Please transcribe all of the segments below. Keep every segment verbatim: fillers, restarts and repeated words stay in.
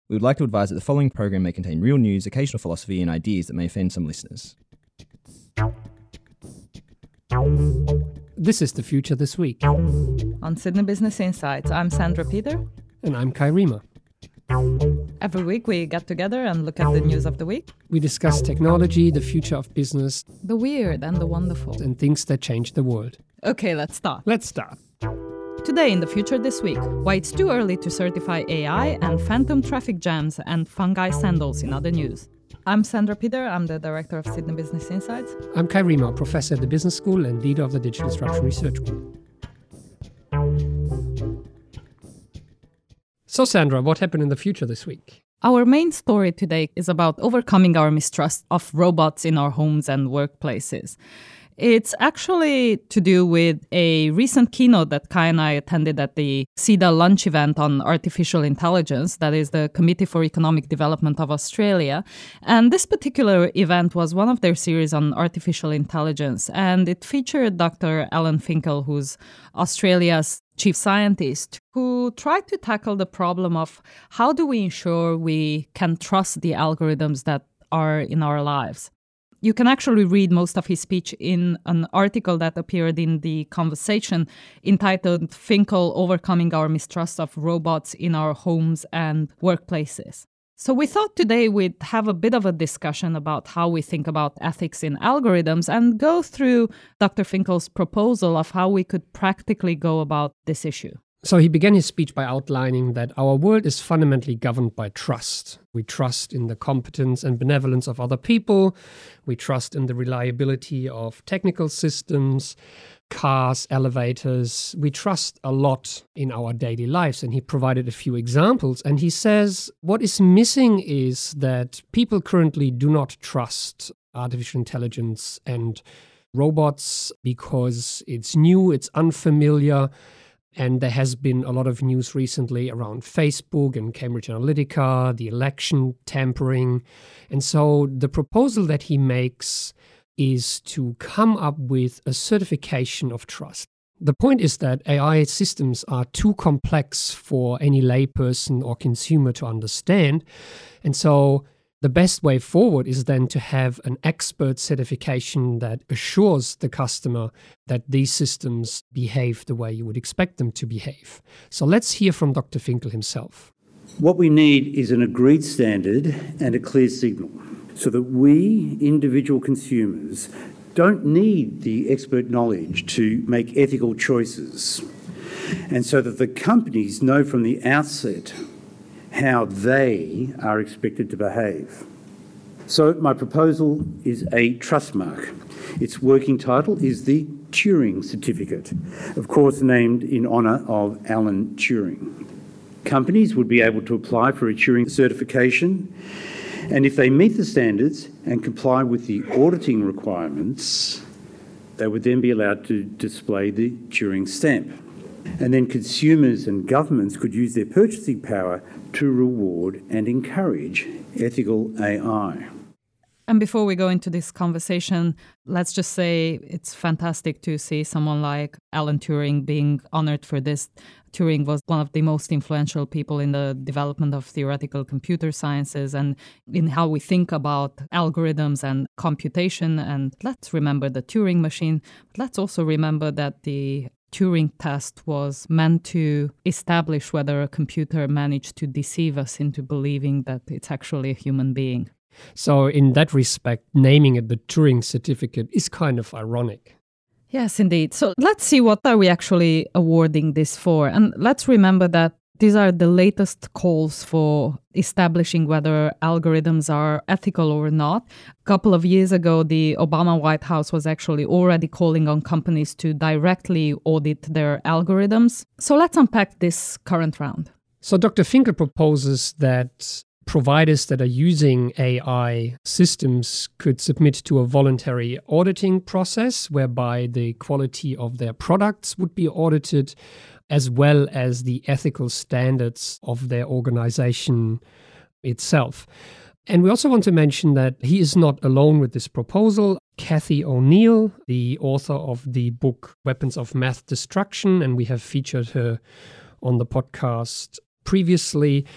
We would like to advise that the following program may contain real news, occasional philosophy, and ideas that may offend some listeners. This is The Future This Week. On Sydney Business Insights, I'm Sandra Peter. And I'm Kai Riemer. Every week we get together and look at the news of the week. We discuss technology, the future of business, the weird and the wonderful, and things that change the world. Okay, let's start. Let's start. Today in The Future This Week, why it's too early to certify A I and phantom traffic jams and fungi sandals in other news. I'm Sandra Peter, I'm the director of Sydney Business Insights. I'm Kai Riemer, professor at the Business School and leader of the Digital Disruption Research Group. So Sandra, what happened in the future this week? Our main story today is about overcoming our mistrust of robots in our homes and workplaces. It's actually to do with a recent keynote that Kai and I attended at the C I D A lunch event on artificial intelligence, that is the Committee for Economic Development of Australia. And this particular event was one of their series on artificial intelligence. And it featured Doctor Alan Finkel, who's Australia's chief scientist, who tried to tackle the problem of how do we ensure we can trust the algorithms that are in our lives. You can actually read most of his speech in an article that appeared in The Conversation entitled Finkel Overcoming Our Mistrust of Robots in Our Homes and Workplaces. So we thought today we'd have a bit of a discussion about how we think about ethics in algorithms and go through Doctor Finkel's proposal of how we could practically go about this issue. So he began his speech by outlining that our world is fundamentally governed by trust. We trust in the competence and benevolence of other people. We trust in the reliability of technical systems, cars, elevators. We trust a lot in our daily lives. And he provided a few examples. And he says what is missing is that people currently do not trust artificial intelligence and robots because it's new, it's unfamiliar. And there has been a lot of news recently around Facebook and Cambridge Analytica, the election tampering. And so the proposal that he makes is to come up with a certification of trust. The point is that A I systems are too complex for any layperson or consumer to understand. And so the best way forward is then to have an expert certification that assures the customer that these systems behave the way you would expect them to behave. So let's hear from Doctor Finkel himself. What we need is an agreed standard and a clear signal so that we, individual consumers, don't need the expert knowledge to make ethical choices, and so that the companies know from the outset how they are expected to behave. So my proposal is a trust mark. Its working title is the Turing Certificate, of course named in honour of Alan Turing. Companies would be able to apply for a Turing certification, and if they meet the standards and comply with the auditing requirements, they would then be allowed to display the Turing stamp. And then consumers and governments could use their purchasing power to reward and encourage ethical A I. And before we go into this conversation, let's just say it's fantastic to see someone like Alan Turing being honored for this. Turing was one of the most influential people in the development of theoretical computer sciences and in how we think about algorithms and computation. And let's remember the Turing machine. But let's also remember that the Turing test was meant to establish whether a computer managed to deceive us into believing that it's actually a human being. So in that respect, naming it the Turing certificate is kind of ironic. Yes, indeed. So let's see what are we actually awarding this for. And let's remember that these are the latest calls for establishing whether algorithms are ethical or not. A couple of years ago, the Obama White House was actually already calling on companies to directly audit their algorithms. So let's unpack this current round. So Doctor Finkel proposes that providers that are using A I systems could submit to a voluntary auditing process whereby the quality of their products would be audited, as well as the ethical standards of their organization itself. And we also want to mention that he is not alone with this proposal. Cathy O'Neil, the author of the book Weapons of Mass Destruction, and we have featured her on the podcast previously,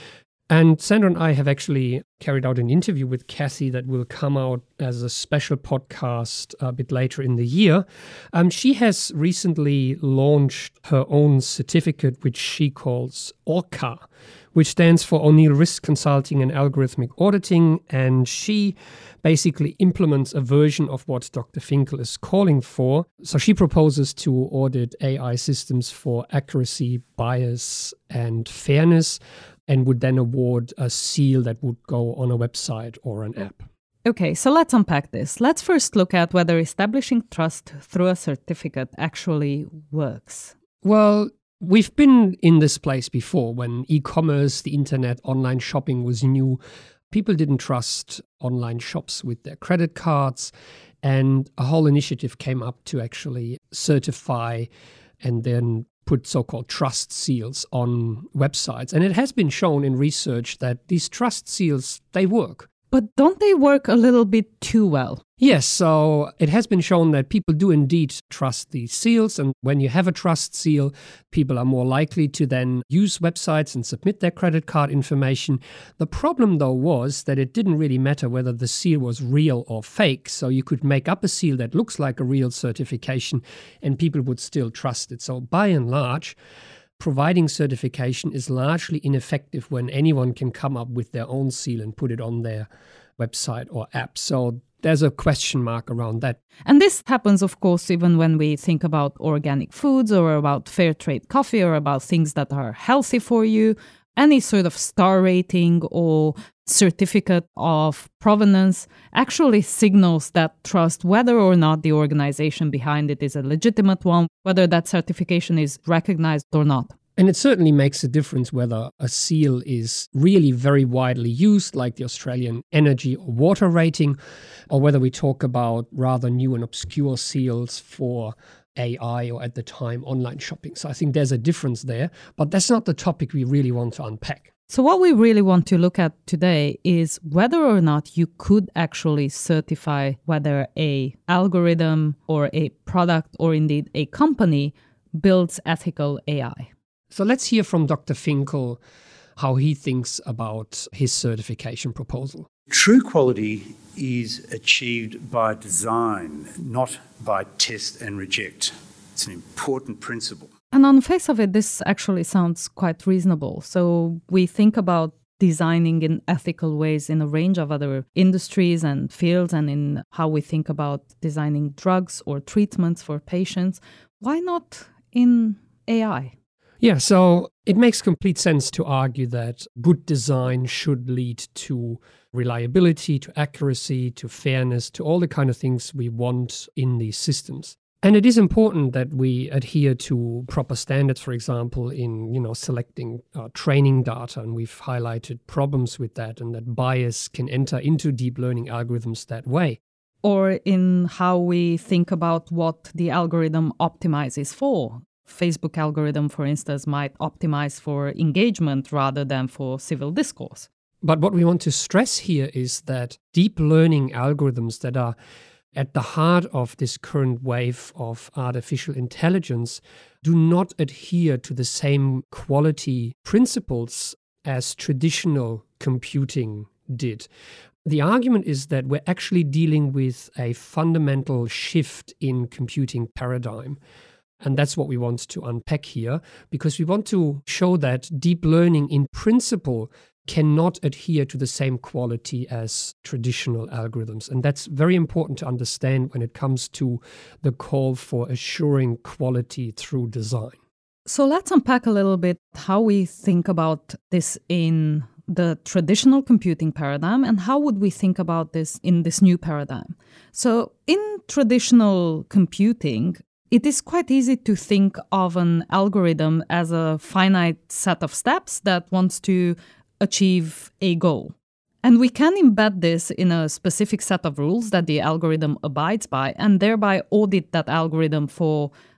And Sandra and I have actually carried out an interview with Kathy that will come out as a special podcast a bit later in the year. Um, she has recently launched her own certificate, which she calls ORCA, which stands for O'Neill Risk Consulting and Algorithmic Auditing. And she basically implements a version of what Doctor Finkel is calling for. So she proposes to audit A I systems for accuracy, bias, and fairness, and would then award a seal that would go on a website or an app. Okay, so let's unpack this. Let's first look at whether establishing trust through a certificate actually works. Well, we've been in this place before when e-commerce, the internet, online shopping was new. People didn't trust online shops with their credit cards, and a whole initiative came up to actually certify and then put so-called trust seals on websites. And it has been shown in research that these trust seals, they work. But don't they work a little bit too well? Yes, so it has been shown that people do indeed trust these seals. And when you have a trust seal, people are more likely to then use websites and submit their credit card information. The problem, though, was that it didn't really matter whether the seal was real or fake. So you could make up a seal that looks like a real certification and people would still trust it. So by and large, providing certification is largely ineffective when anyone can come up with their own seal and put it on their website or app. So there's a question mark around that. And this happens, of course, even when we think about organic foods or about fair trade coffee or about things that are healthy for you. Any sort of star rating or certificate of provenance actually signals that trust, whether or not the organization behind it is a legitimate one, whether that certification is recognized or not. And it certainly makes a difference whether a seal is really very widely used, like the Australian energy or water rating, or whether we talk about rather new and obscure seals for A I or at the time online shopping. So I think there's a difference there, but that's not the topic we really want to unpack. So what we really want to look at today is whether or not you could actually certify whether a algorithm or a product or indeed a company builds ethical A I. So let's hear from Doctor Finkel how he thinks about his certification proposal. True quality is achieved by design, not by test and reject. It's an important principle. And on the face of it, this actually sounds quite reasonable. So we think about designing in ethical ways in a range of other industries and fields, and in how we think about designing drugs or treatments for patients. Why not in A I? Yeah, so it makes complete sense to argue that good design should lead to reliability, to accuracy, to fairness, to all the kind of things we want in these systems. And it is important that we adhere to proper standards, for example, in you know selecting uh, training data, and we've highlighted problems with that, and that bias can enter into deep learning algorithms that way. Or in how we think about what the algorithm optimizes for. Facebook algorithm, for instance, might optimize for engagement rather than for civil discourse. But what we want to stress here is that deep learning algorithms that are at the heart of this current wave of artificial intelligence do not adhere to the same quality principles as traditional computing did. The argument is that we're actually dealing with a fundamental shift in computing paradigm. And that's what we want to unpack here, because we want to show that deep learning in principle cannot adhere to the same quality as traditional algorithms. And that's very important to understand when it comes to the call for assuring quality through design. So let's unpack a little bit how we think about this in the traditional computing paradigm and how would we think about this in this new paradigm. So in traditional computing, it is quite easy to think of an algorithm as a finite set of steps that wants to achieve a goal. And we can embed this in a specific set of rules that the algorithm abides by and thereby audit that algorithm for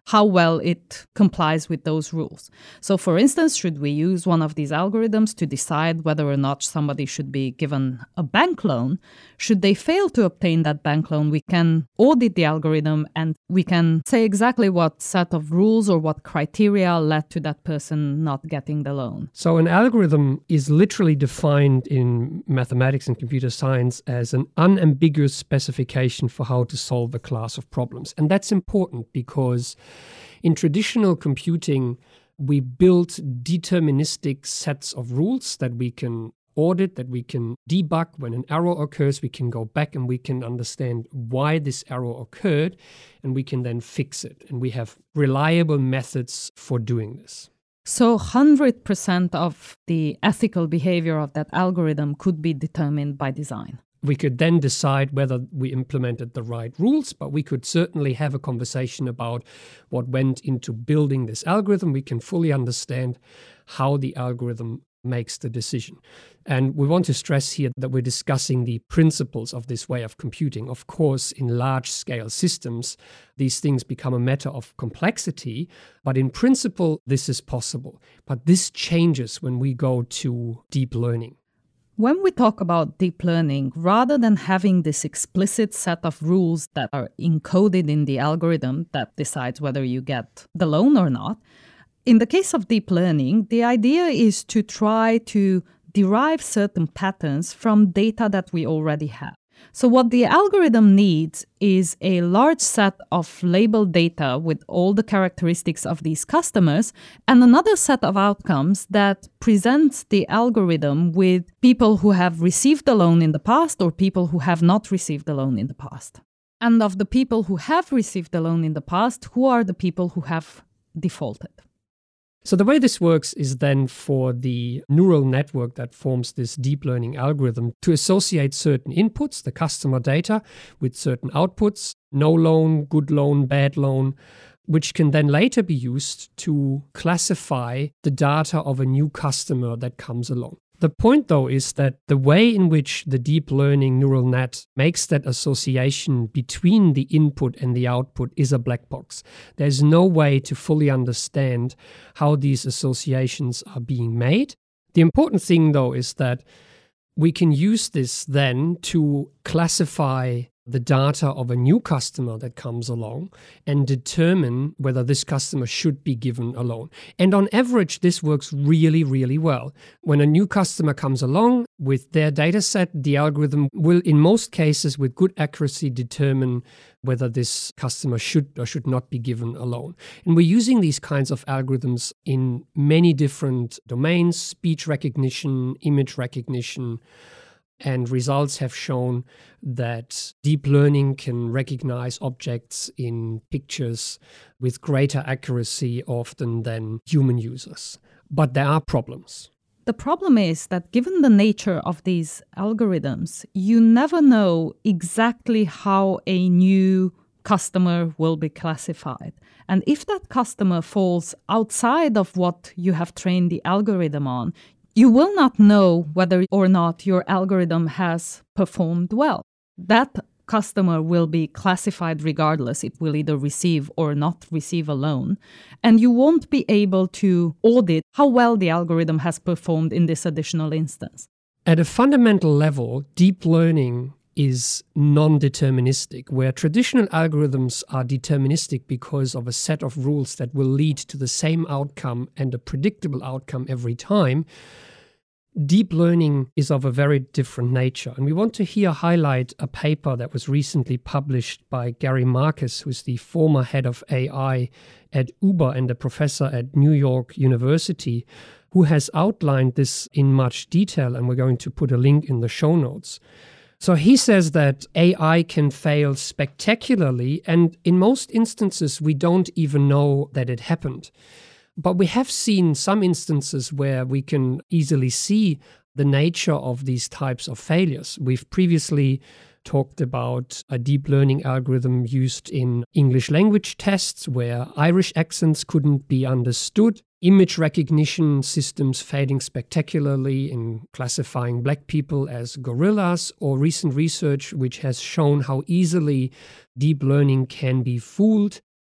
how well it complies with those rules. So for instance, should we use one of these algorithms to decide whether or not somebody should be given a bank loan? Should they fail to obtain that bank loan, we can audit the algorithm and we can say exactly what set of rules or what criteria led to that person not getting the loan. So an algorithm is literally defined in mathematics and computer science as an unambiguous specification for how to solve a class of problems. And that's important because in traditional computing, we build deterministic sets of rules that we can audit, that we can debug. When an error occurs, we can go back and we can understand why this error occurred, and we can then fix it. And we have reliable methods for doing this. So one hundred percent of the ethical behavior of that algorithm could be determined by design. We could then decide whether we implemented the right rules, but we could certainly have a conversation about what went into building this algorithm. We can fully understand how the algorithm makes the decision. And we want to stress here that we're discussing the principles of this way of computing. Of course, in large-scale systems, these things become a matter of complexity, but in principle, this is possible. But this changes when we go to deep learning. When we talk about deep learning, rather than having this explicit set of rules that are encoded in the algorithm that decides whether you get the loan or not, in the case of deep learning, the idea is to try to derive certain patterns from data that we already have. So what the algorithm needs is a large set of labeled data with all the characteristics of these customers and another set of outcomes that presents the algorithm with people who have received the loan in the past or people who have not received the loan in the past. And of the people who have received the loan in the past, who are the people who have defaulted? So the way this works is then for the neural network that forms this deep learning algorithm to associate certain inputs, the customer data, with certain outputs, no loan, good loan, bad loan, which can then later be used to classify the data of a new customer that comes along. The point, though, is that the way in which the deep learning neural net makes that association between the input and the output is a black box. There's no way to fully understand how these associations are being made. The important thing, though, is that we can use this then to classify the data of a new customer that comes along and determine whether this customer should be given a loan. And on average, this works really, really well. When a new customer comes along with their data set, the algorithm will, in most cases, with good accuracy, determine whether this customer should or should not be given a loan. And we're using these kinds of algorithms in many different domains: speech recognition, image recognition. And results have shown that deep learning can recognize objects in pictures with greater accuracy often than human users. But there are problems. The problem is that given the nature of these algorithms, you never know exactly how a new customer will be classified. And if that customer falls outside of what you have trained the algorithm on, you will not know whether or not your algorithm has performed well. That customer will be classified regardless. It will either receive or not receive a loan. And you won't be able to audit how well the algorithm has performed in this additional instance. At a fundamental level, deep learning is non-deterministic, where traditional algorithms are deterministic because of a set of rules that will lead to the same outcome and a predictable outcome every time. Deep learning is of a very different nature. And we want to here highlight a paper that was recently published by Gary Marcus, who's the former head of A I at Uber and a professor at New York University, who has outlined this in much detail, and we're going to put a link in the show notes. So he says that A I can fail spectacularly, and in most instances, we don't even know that it happened. But we have seen some instances where we can easily see the nature of these types of failures. We've previously talked about a deep learning algorithm used in English language tests where Irish accents couldn't be understood, image recognition systems failing spectacularly in classifying black people as gorillas, or recent research which has shown how easily deep learning can be fooled.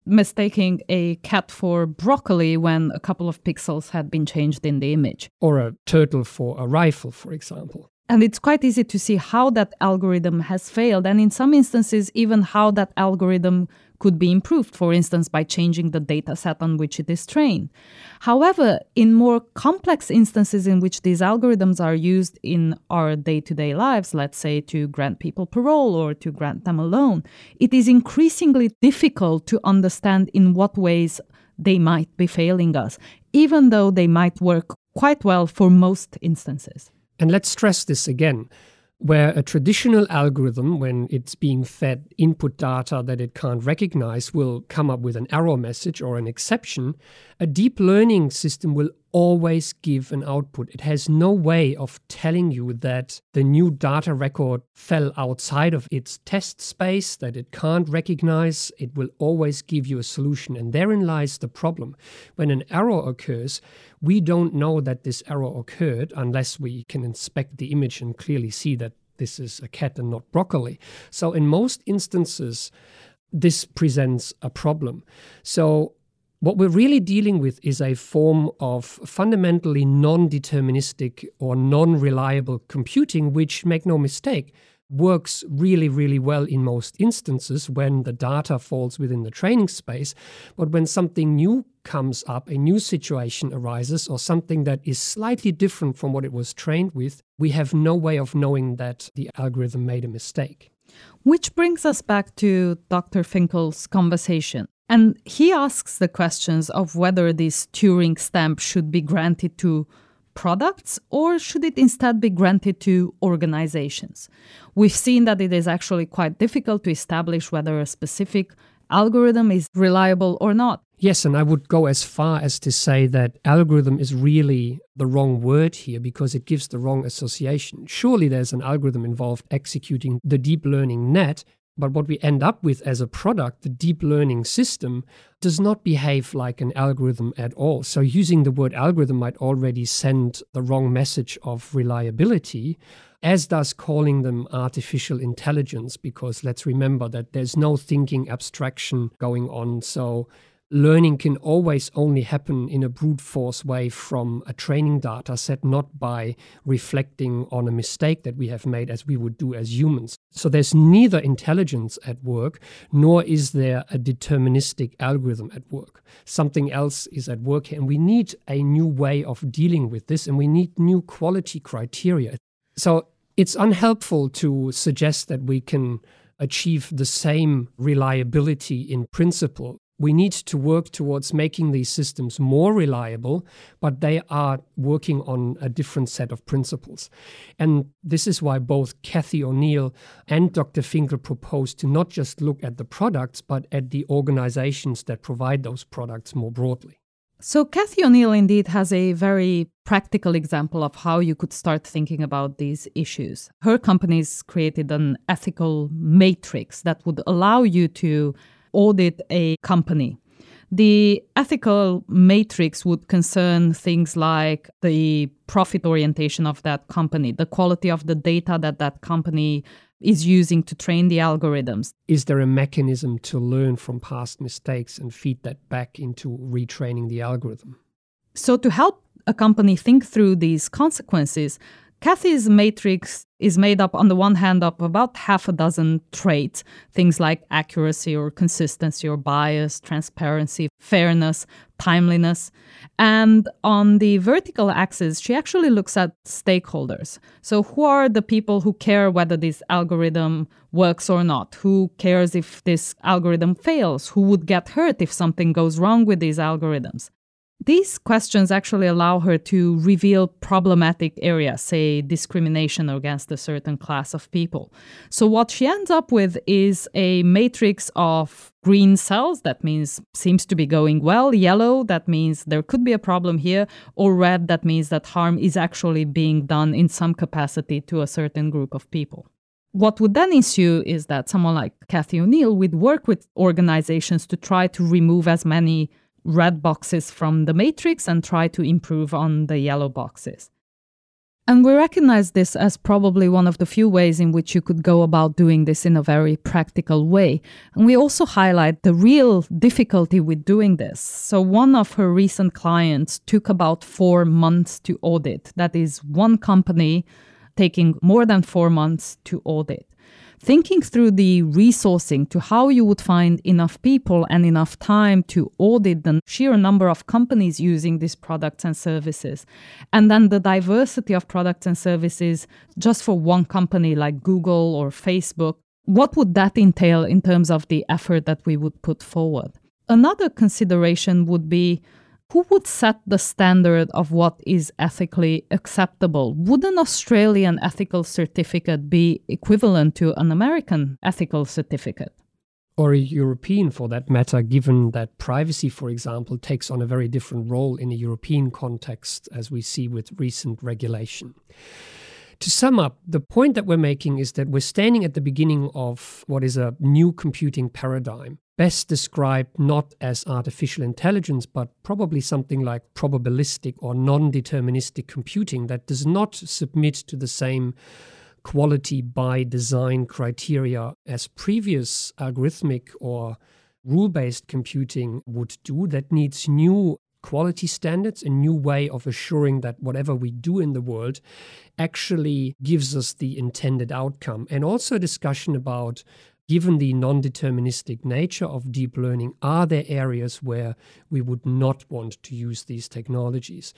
mistaking a cat for broccoli when a couple of pixels had been changed in the image. Or a turtle for a rifle, for example. And it's quite easy to see how that algorithm has failed, and in some instances, even how that algorithm could be improved, for instance, by changing the data set on which it is trained. However, in more complex instances in which these algorithms are used in our day-to-day lives, let's say to grant people parole or to grant them a loan, it is increasingly difficult to understand in what ways they might be failing us, even though they might work quite well for most instances. And let's stress this again. Where a traditional algorithm, when it's being fed input data that it can't recognize, will come up with an error message or an exception, a deep learning system will always give an output. It has no way of telling you that the new data record fell outside of its test space, that it can't recognize. It will always give you a solution. And therein lies the problem. When an error occurs, we don't know that this error occurred unless we can inspect the image and clearly see that this is a cat and not broccoli. So in most instances, this presents a problem. So what we're really dealing with is a form of fundamentally non-deterministic or non-reliable computing, which, make no mistake, works really, really well in most instances when the data falls within the training space. But when something new comes up, a new situation arises, or something that is slightly different from what it was trained with, we have no way of knowing that the algorithm made a mistake. Which brings us back to Doctor Finkel's conversation. And he asks the questions of whether this Turing stamp should be granted to products or should it instead be granted to organizations. We've seen that it is actually quite difficult to establish whether a specific algorithm is reliable or not. Yes, and I would go as far as to say that algorithm is really the wrong word here because it gives the wrong association. Surely there's an algorithm involved executing the deep learning net, but what we end up with as a product, the deep learning system, does not behave like an algorithm at all. So using the word algorithm might already send the wrong message of reliability, as does calling them artificial intelligence, because let's remember that there's no thinking abstraction going on. So learning can always only happen in a brute force way from a training data set, not by reflecting on a mistake that we have made as we would do as humans. So there's neither intelligence at work, nor is there a deterministic algorithm at work. Something else is at work here, and we need a new way of dealing with this, and we need new quality criteria. So it's unhelpful to suggest that we can achieve the same reliability in principle. We need to work towards making these systems more reliable, but they are working on a different set of principles. And this is why both Cathy O'Neil and Doctor Finkel propose to not just look at the products, but at the organizations that provide those products more broadly. So Cathy O'Neil indeed has a very practical example of how you could start thinking about these issues. Her company's created an ethical matrix that would allow you to audit a company. The ethical matrix would concern things like the profit orientation of that company, the quality of the data that that company is using to train the algorithms. Is there a mechanism to learn from past mistakes and feed that back into retraining the algorithm? So to help a company think through these consequences, Cathy's matrix is made up, on the one hand, of about half a dozen traits, things like accuracy or consistency or bias, transparency, fairness, timeliness. And on the vertical axis, she actually looks at stakeholders. So who are the people who care whether this algorithm works or not? Who cares if this algorithm fails? Who would get hurt if something goes wrong with these algorithms? These questions actually allow her to reveal problematic areas, say discrimination against a certain class of people. So what she ends up with is a matrix of green cells, that means seems to be going well, yellow, that means there could be a problem here, or red, that means that harm is actually being done in some capacity to a certain group of people. What would then ensue is that someone like Cathy O'Neil would work with organizations to try to remove as many red boxes from the matrix and try to improve on the yellow boxes. And we recognize this as probably one of the few ways in which you could go about doing this in a very practical way. And we also highlight the real difficulty with doing this. So one of her recent clients took about four months to audit. That is one company taking more than four months to audit. Thinking through the resourcing to how you would find enough people and enough time to audit the sheer number of companies using these products and services, and then the diversity of products and services just for one company like Google or Facebook, what would that entail in terms of the effort that we would put forward? Another consideration would be, who would set the standard of what is ethically acceptable? Would an Australian ethical certificate be equivalent to an American ethical certificate? Or a European, for that matter, given that privacy, for example, takes on a very different role in a European context, as we see with recent regulation. To sum up, the point that we're making is that we're standing at the beginning of what is a new computing paradigm, best described not as artificial intelligence, but probably something like probabilistic or non-deterministic computing that does not submit to the same quality by design criteria as previous algorithmic or rule-based computing would do, that needs new quality standards, a new way of assuring that whatever we do in the world actually gives us the intended outcome. And also a discussion about, given the non-deterministic nature of deep learning, are there areas where we would not want to use these technologies?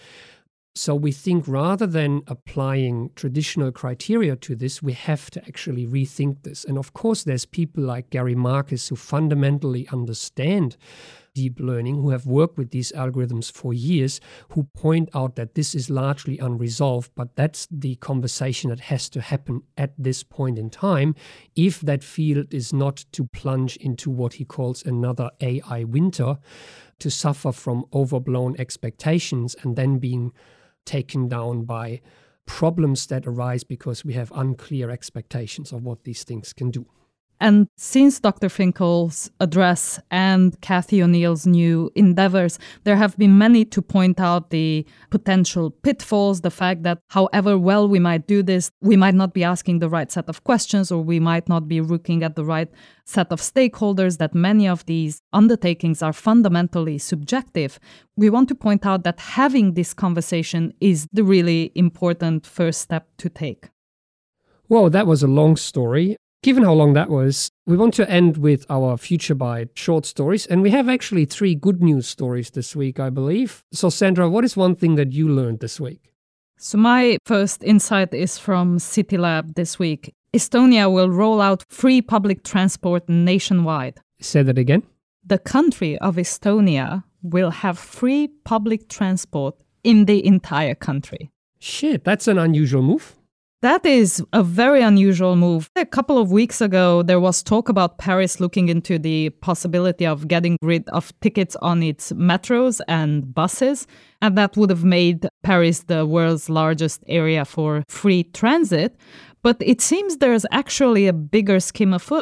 So we think rather than applying traditional criteria to this, we have to actually rethink this. And of course, there's people like Gary Marcus who fundamentally understand deep learning, who have worked with these algorithms for years, who point out that this is largely unresolved, but that's the conversation that has to happen at this point in time if that field is not to plunge into what he calls another A I winter, to suffer from overblown expectations and then being taken down by problems that arise because we have unclear expectations of what these things can do. And since Doctor Finkel's address and Cathy O'Neill's new endeavors, there have been many to point out the potential pitfalls, the fact that however well we might do this, we might not be asking the right set of questions, or we might not be looking at the right set of stakeholders, that many of these undertakings are fundamentally subjective. We want to point out that having this conversation is the really important first step to take. Well, that was a long story. Given how long that was, we want to end with our Future Byte short stories. And we have actually three good news stories this week, I believe. So, Sandra, what is one thing that you learned this week? So my first insight is from CityLab this week. Estonia will roll out free public transport nationwide. Say that again. The country of Estonia will have free public transport in the entire country. Shit, that's an unusual move. That is a very unusual move. A couple of weeks ago, there was talk about Paris looking into the possibility of getting rid of tickets on its metros and buses, and that would have made Paris the world's largest area for free transit. But it seems there's actually a bigger scheme afoot.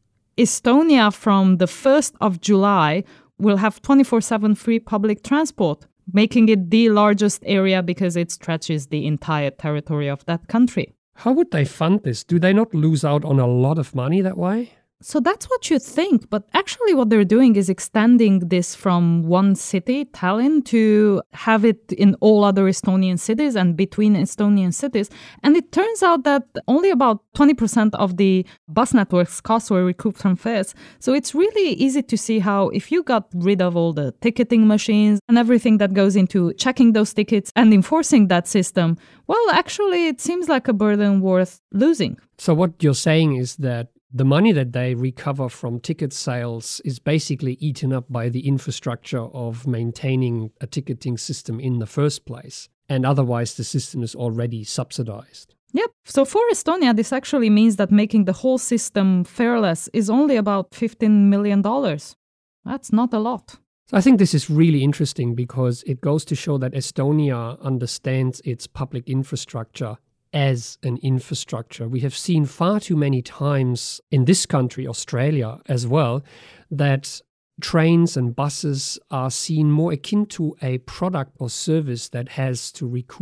Estonia, from the first of July, will have twenty-four seven free public transport, making it the largest area because it stretches the entire territory of that country. How would they fund this? Do they not lose out on a lot of money that way? So that's what you think, but actually what they're doing is extending this from one city, Tallinn, to have it in all other Estonian cities and between Estonian cities. And it turns out that only about twenty percent of the bus network's costs were recouped from fares. So it's really easy to see how if you got rid of all the ticketing machines and everything that goes into checking those tickets and enforcing that system, well, actually it seems like a burden worth losing. So what you're saying is that the money that they recover from ticket sales is basically eaten up by the infrastructure of maintaining a ticketing system in the first place. And otherwise, the system is already subsidized. Yep. So for Estonia, this actually means that making the whole system fareless is only about fifteen million dollars. That's not a lot. So I think this is really interesting because it goes to show that Estonia understands its public infrastructure as an infrastructure. We have seen far too many times in this country, Australia as well, that trains and buses are seen more akin to a product or service that has to recoup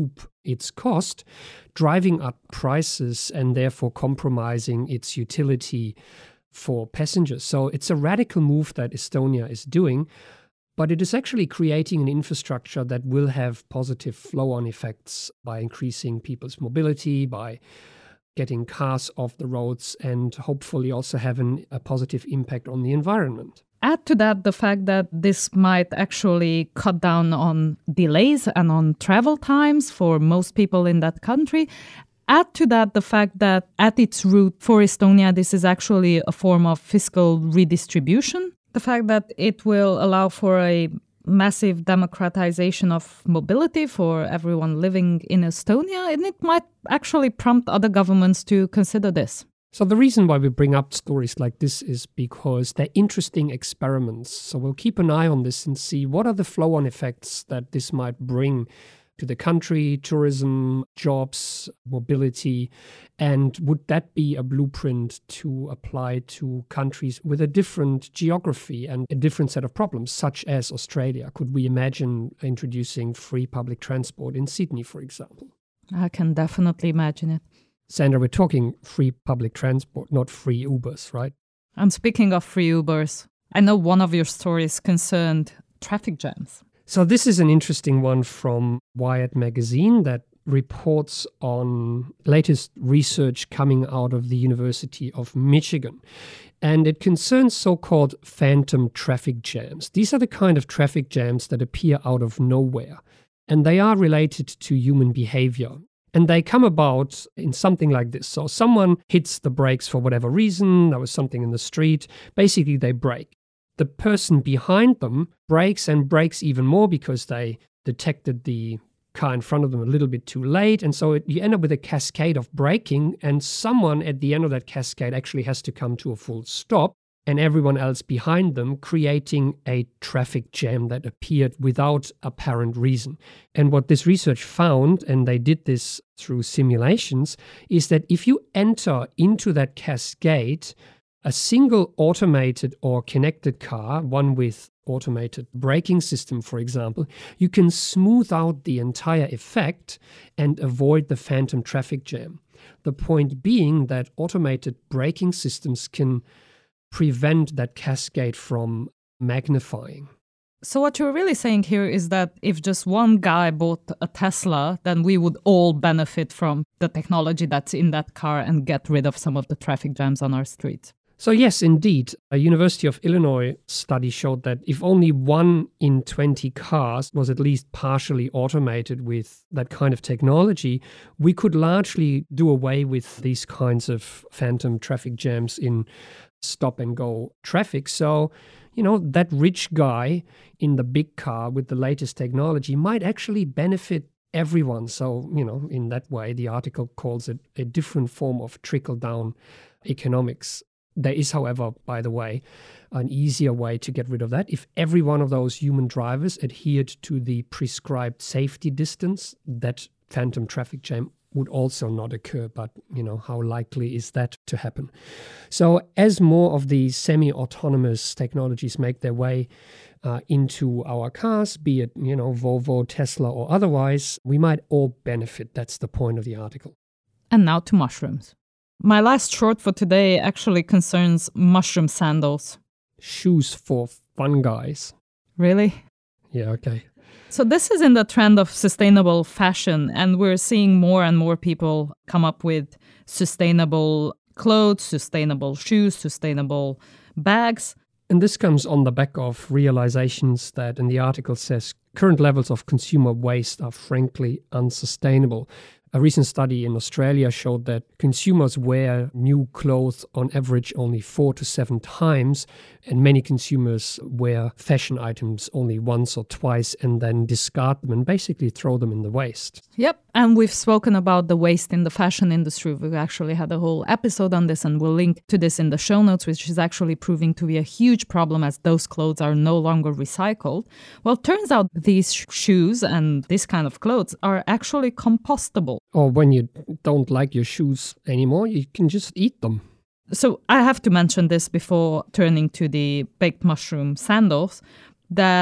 its cost, driving up prices and therefore compromising its utility for passengers. So it's a radical move that Estonia is doing, but it is actually creating an infrastructure that will have positive flow-on effects by increasing people's mobility, by getting cars off the roads, and hopefully also having a positive impact on the environment. Add to that the fact that this might actually cut down on delays and on travel times for most people in that country. Add to that the fact that at its root for Estonia, this is actually a form of fiscal redistribution. The fact that it will allow for a massive democratization of mobility for everyone living in Estonia, and it might actually prompt other governments to consider this. So the reason why we bring up stories like this is because they're interesting experiments. So we'll keep an eye on this and see what are the flow-on effects that this might bring to the country, tourism, jobs, mobility, and would that be a blueprint to apply to countries with a different geography and a different set of problems, such as Australia? Could we imagine introducing free public transport in Sydney, for example? I can definitely imagine it. Sandra, we're talking free public transport, not free Ubers, right? And speaking of free Ubers, I know one of your stories concerned traffic jams. So this is an interesting one from Wired magazine that reports on latest research coming out of the University of Michigan. And it concerns so-called phantom traffic jams. These are the kind of traffic jams that appear out of nowhere. And they are related to human behavior. And they come about in something like this. So someone hits the brakes for whatever reason. There was something in the street. Basically, they brake. The person behind them brakes and brakes even more because they detected the car in front of them a little bit too late. And so it, you end up with a cascade of braking, and someone at the end of that cascade actually has to come to a full stop, and everyone else behind them, creating a traffic jam that appeared without apparent reason. And what this research found, and they did this through simulations, is that if you enter into that cascade, a single automated or connected car, one with automated braking system, for example, you can smooth out the entire effect and avoid the phantom traffic jam. The point being that automated braking systems can prevent that cascade from magnifying. So what you're really saying here is that if just one guy bought a Tesla, then we would all benefit from the technology that's in that car and get rid of some of the traffic jams on our streets. So yes, indeed, a University of Illinois study showed that if only one in twenty cars was at least partially automated with that kind of technology, we could largely do away with these kinds of phantom traffic jams in stop-and-go traffic. So, you know, that rich guy in the big car with the latest technology might actually benefit everyone. So, you know, in that way, the article calls it a different form of trickle-down economics. There is, however, by the way, an easier way to get rid of that. If every one of those human drivers adhered to the prescribed safety distance, that phantom traffic jam would also not occur. But, you know, how likely is that to happen? So as more of these semi-autonomous technologies make their way uh, into our cars, be it, you know, Volvo, Tesla, or otherwise, we might all benefit. That's the point of the article. And now to mushrooms. My last short for today actually concerns mushroom sandals. Shoes for fun guys. Really? Yeah, okay. So this is in the trend of sustainable fashion, and we're seeing more and more people come up with sustainable clothes, sustainable shoes, sustainable bags. And this comes on the back of realizations that, and the article says, current levels of consumer waste are frankly unsustainable. A recent study in Australia showed that consumers wear new clothes on average only four to seven times, and many consumers wear fashion items only once or twice and then discard them and basically throw them in the waste. Yep, and we've spoken about the waste in the fashion industry. We've actually had a whole episode on this, and we'll link to this in the show notes, which is actually proving to be a huge problem as those clothes are no longer recycled. Well, it turns out these sh- shoes and this kind of clothes are actually compostable. Or when you don't like your shoes anymore, you can just eat them. So I have to mention this before turning to the baked mushroom sandals, that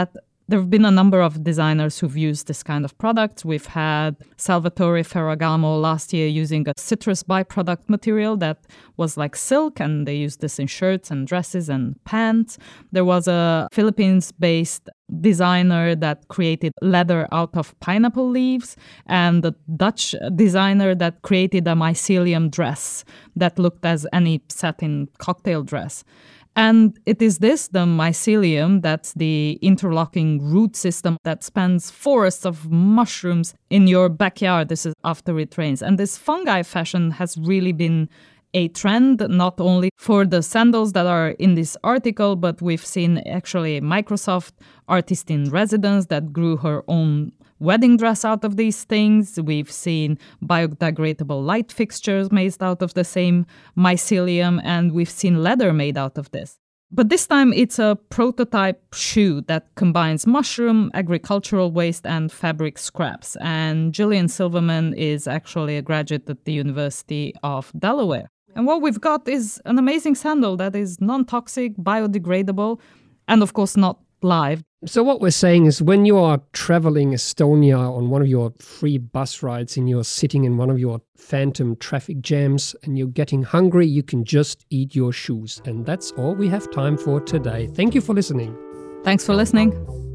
There have been a number of designers who've used this kind of product. We've had Salvatore Ferragamo last year using a citrus byproduct material that was like silk, and they used this in shirts and dresses and pants. There was a Philippines-based designer that created leather out of pineapple leaves, and a Dutch designer that created a mycelium dress that looked as any satin cocktail dress. And it is this, the mycelium, that's the interlocking root system that spans forests of mushrooms in your backyard. This is after it rains. And this fungi fashion has really been a trend, not only for the sandals that are in this article, but we've seen actually a Microsoft artist in residence that grew her own wedding dress out of these things. We've seen biodegradable light fixtures made out of the same mycelium, and we've seen leather made out of this. But this time it's a prototype shoe that combines mushroom, agricultural waste, and fabric scraps. And Gillian Silverman is actually a graduate at the University of Delaware. And what we've got is an amazing sandal that is non-toxic, biodegradable, and of course not live. So what we're saying is when you are traveling Estonia on one of your free bus rides and you're sitting in one of your phantom traffic jams and you're getting hungry, you can just eat your shoes. And that's all we have time for today. Thank you for listening. Thanks for listening.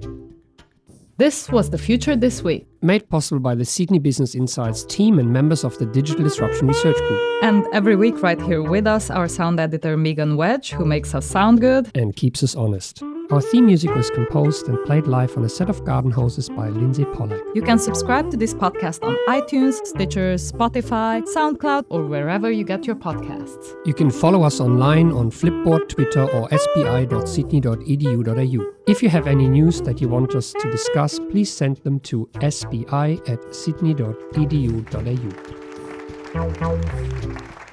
This was The Future This Week. Made possible by the Sydney Business Insights team and members of the Digital Disruption Research Group. And every week right here with us, our sound editor Megan Wedge, who makes us sound good. And keeps us honest. Our theme music was composed and played live on a set of garden hoses by Lindsay Pollack. You can subscribe to this podcast on iTunes, Stitcher, Spotify, SoundCloud, or wherever you get your podcasts. You can follow us online on Flipboard, Twitter, or s b i dot sydney dot e d u dot a u. If you have any news that you want us to discuss, please send them to s b i at sydney dot e d u dot a u.